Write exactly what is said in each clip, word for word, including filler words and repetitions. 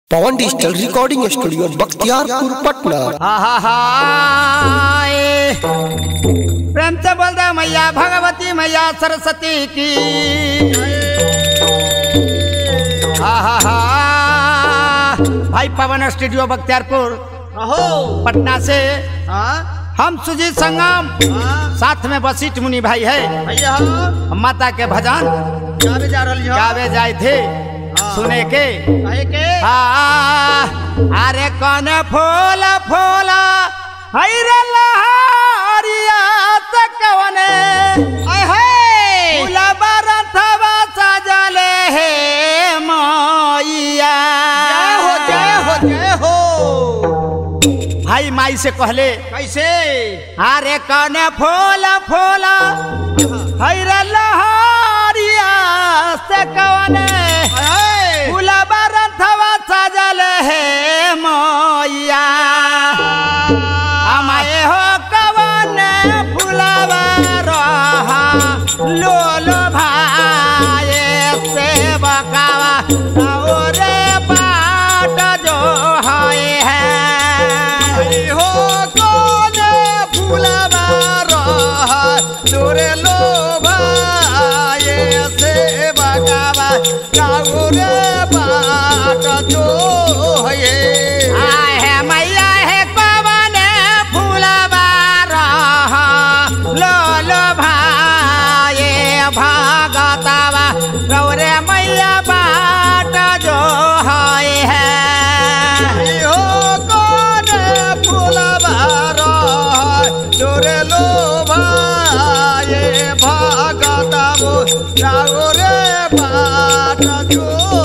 पवन digital recording studio Bakhtiyarpur Patna. हा हा हा प्रेम से बोल दे मैया भगवती मैया सरस्वती की। हा हा हा भाई पवन स्टूडियो बख्तियारपुर पटना से हम सुजीत संगम साथ में वशिष्ठ मुनि भाई है भैया। माता के भजन गावे जा रही गावे जाए थे सुने के के हाँ अरे कौन फूल फूला हरे लहरिया तकवने फूला बरथवा सजले हे मैया। जय हो जय हो जय हो भाई माई से कहले कैसे अरे कौन फूल फूला हरे लहरिया तकवने फूला बरथवा सजल है मैया। हमारे हो कवन फूलवा रहा लोलो भाई से बकावा और बाट जो है हो कौन फूलवा रहा लोरे लो भाई से बकावा काउरे बाट जो है है मैया है पवन फूलवा रहा लोलो भाई भागतवा गौरे मैया बाट जो है हो कौन फूलवा रहा लोरे लो भाई भागतवा गौरे बाट जो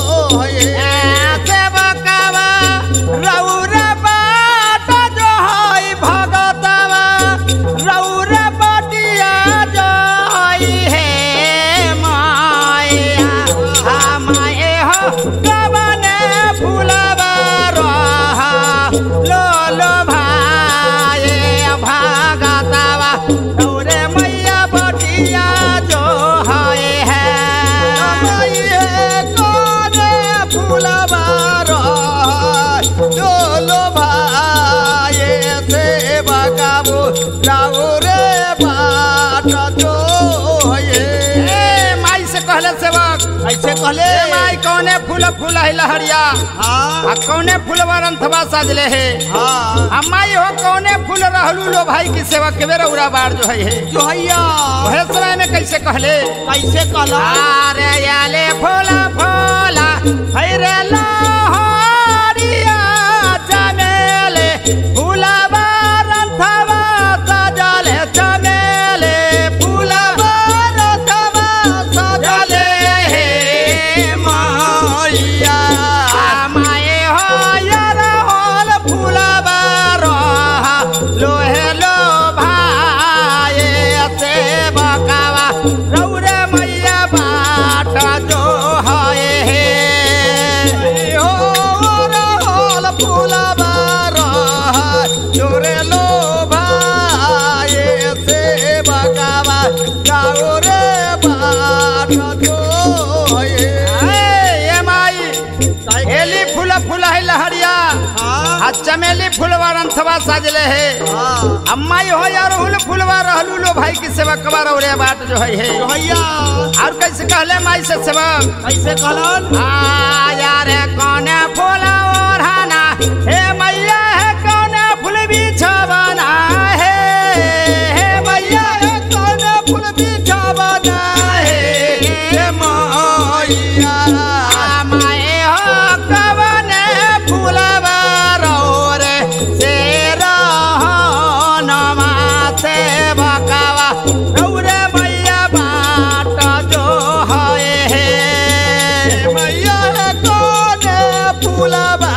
ऐसे कहले माई कौने फूल फूल है लहरिया हाँ कौने फूलवा रंथवा सजले है हाँ माई हो कौने फूल रहलू लो भाई की सेवा के बेरा उड़ा बार जो है जो हैया वह समय में कैसे कहले कैसे कहला अरे याले फूला फूला है रे लहरिया चमेले फूलवा रंथवा सजले चमेले फूलवा रंथवा सजले चमेली फूलवा रंथवा सजले है अम्मा हो यार हुल फूलवा रहलू लो भाई की सेवा कबार और बात जो है जो हैया और कैसे कहले माई से सेवा कैसे कहलन आ यार कौन फूल ओढ़ाना हे मैया है कौन फूल बिछावना है हे मैया है कौन फूल बिछावना है हे मैया माए हो कवन फूलवा फूलवा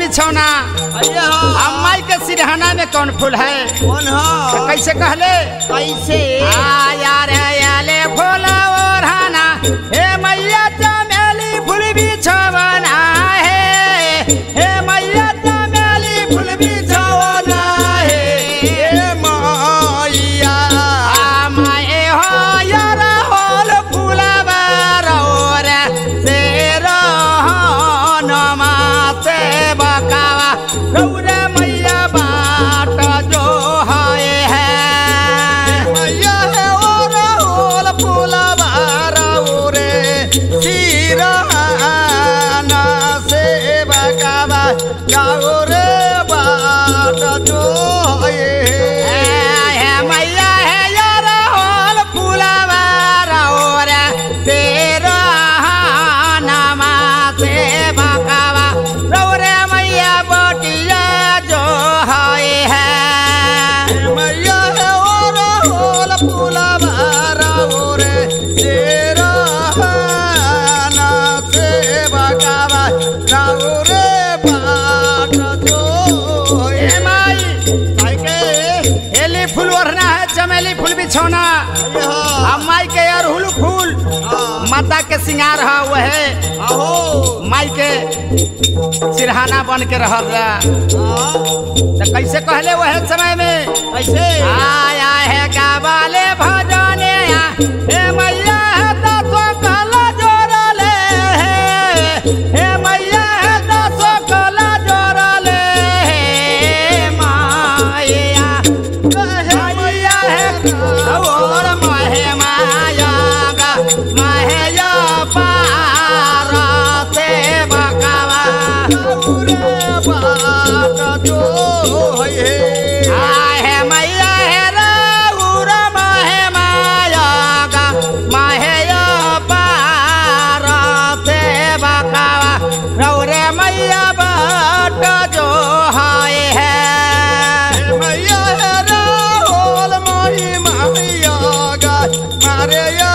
बिछौना अम्माई के सिरहाना में कौन फूल है कौन तो हो कैसे कहले कैसे आया रे आले फूल ओढ़ाना हे मैया चमेली फूल बिछौना है हे मैया चमेली फूल बिछौना है ए मैया माए हो यार होल फूलवा रोर से रहनमा से बकावा गौरे मैया बाट जो है मैया है और होल फूलवा रे सिरहाना से बकावा जाओ रे बाट जो है मैया है यार होल फूलवा रोर तेरा नामा से बकावा रौरे मैया बटिया जो है मैया है और होल फूलवा रे सिरहाना से बकावा जाओ रे बाट जो ए माई के एली फूल ओढ़ना है चमेली फूल बिछौना माई के अरहुल फूल माता के सिंगार है वह आहो माई के सिरहाना बन के रहल रहा तो कैसे कहले वह समय में कैसे आया है गावाले भजने हे मैया है दसो कला जोड़ले हे मैया है दसो कला जोड़ले माया मैया है और महे माया गा महे पार से बकावा बाट जो है आहे मैया है राउर महे माया गा महे पार से बकावा रौरे मैया बाट जो है मैया है राहुल माही मैया गा मारे या